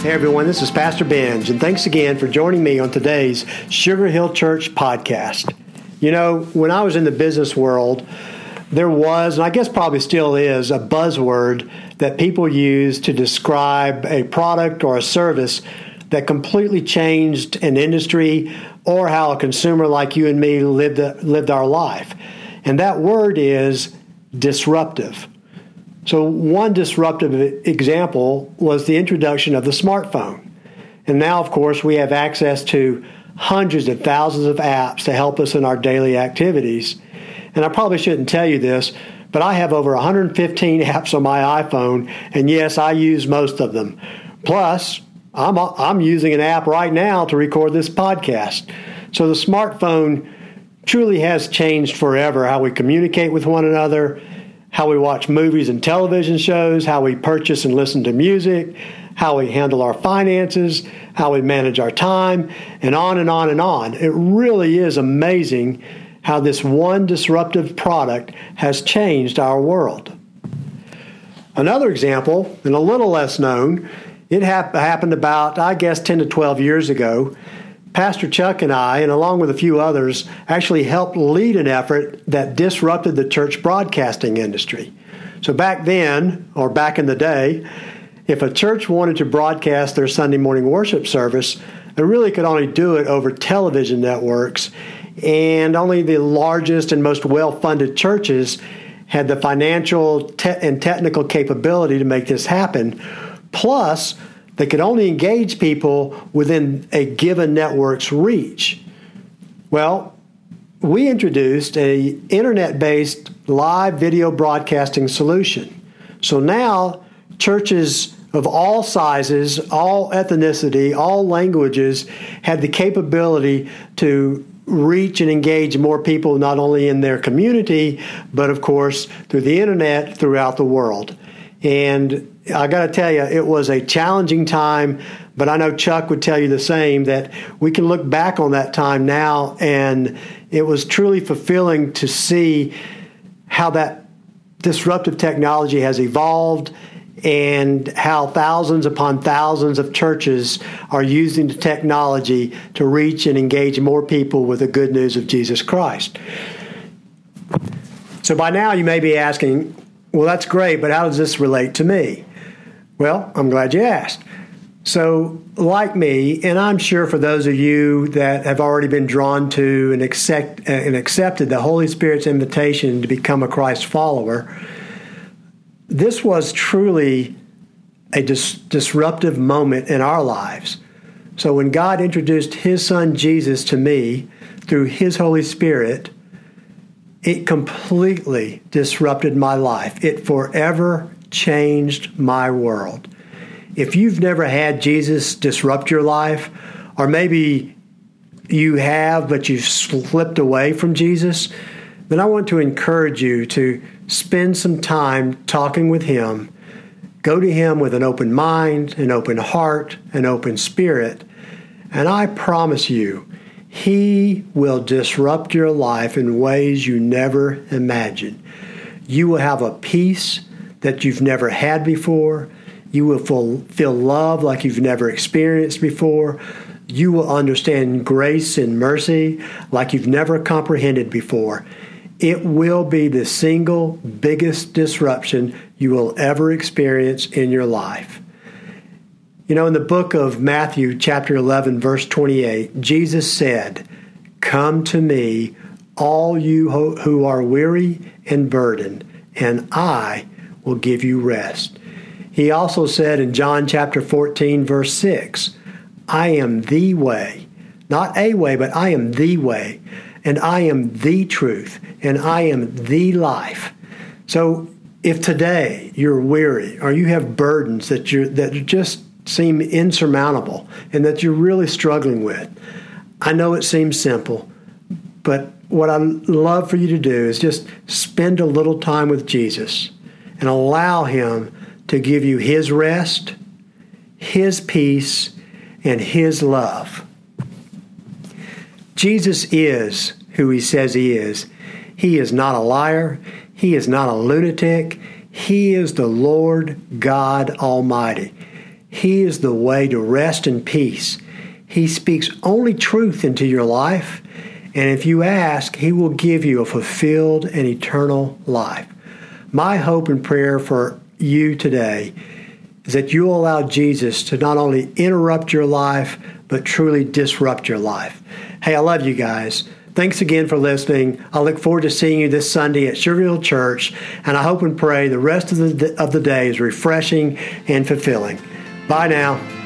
Hey everyone, this is Pastor Benj, and thanks again for joining me on today's Sugar Hill Church podcast. You know, when I was in the business world, there was, and I guess probably still is, a buzzword that people use to describe a product or a service that completely changed an industry or how a consumer like you and me lived our life. And that word is disruptive. So one disruptive example was the introduction of the smartphone. And now, of course, we have access to hundreds of thousands of apps to help us in our daily activities. And I probably shouldn't tell you this, but I have over 115 apps on my iPhone, and yes, I use most of them. Plus, I'm using an app right now to record this podcast. So the smartphone truly has changed forever how we communicate with one another, how we watch movies and television shows, how we purchase and listen to music, how we handle our finances, how we manage our time, and on and on and on. It really is amazing how this one disruptive product has changed our world. Another example, and a little less known, it happened about, 10 to 12 years ago. Pastor Chuck and I, and along with a few others, actually helped lead an effort that disrupted the church broadcasting industry. So back then, or back in the day, if a church wanted to broadcast their Sunday morning worship service, they really could only do it over television networks, and only the largest and most well-funded churches had the financial and technical capability to make this happen. Plus, they could only engage people within a given network's reach. Well, we introduced an internet-based live video broadcasting solution. So now churches of all sizes, all ethnicity, all languages had the capability to reach and engage more people, not only in their community, but of course through the internet throughout the world. And I got to tell you, it was a challenging time, but I know Chuck would tell you the same, that we can look back on that time now, and it was truly fulfilling to see how that disruptive technology has evolved and how thousands upon thousands of churches are using the technology to reach and engage more people with the good news of Jesus Christ. So by now you may be asking, well, that's great, but how does this relate to me? Well, I'm glad you asked. So, like me, and I'm sure for those of you that have already been drawn to and accepted the Holy Spirit's invitation to become a Christ follower, this was truly a disruptive moment in our lives. So when God introduced His Son Jesus to me through His Holy Spirit, it completely disrupted my life. It forever changed my world. If you've never had Jesus disrupt your life, or maybe you have, but you've slipped away from Jesus, then I want to encourage you to spend some time talking with Him. Go to Him with an open mind, an open heart, an open spirit, and I promise you, He will disrupt your life in ways you never imagined. You will have a peace that you've never had before. You will feel love like you've never experienced before. You will understand grace and mercy like you've never comprehended before. It will be the single biggest disruption you will ever experience in your life. You know, in the book of Matthew, chapter 11, verse 28, Jesus said, "Come to me, all you who are weary and burdened, and I will give you rest." He also said in John chapter 14, verse 6, "I am the way," not a way, but I am the way, and I am the truth, and I am the life. So if today you're weary or you have burdens that just seem insurmountable and that you're really struggling with, I know it seems simple, but what I'd love for you to do is just spend a little time with Jesus and allow Him to give you His rest, His peace, and His love. Jesus is who He says He is. He is not a liar. He is not a lunatic. He is the Lord God Almighty. He is the way to rest and peace. He speaks only truth into your life, and if you ask, He will give you a fulfilled and eternal life. My hope and prayer for you today is that you'll allow Jesus to not only interrupt your life, but truly disrupt your life. Hey, I love you guys. Thanks again for listening. I look forward to seeing you this Sunday at Sugar Hill Church, and I hope and pray the rest of the day is refreshing and fulfilling. Bye now.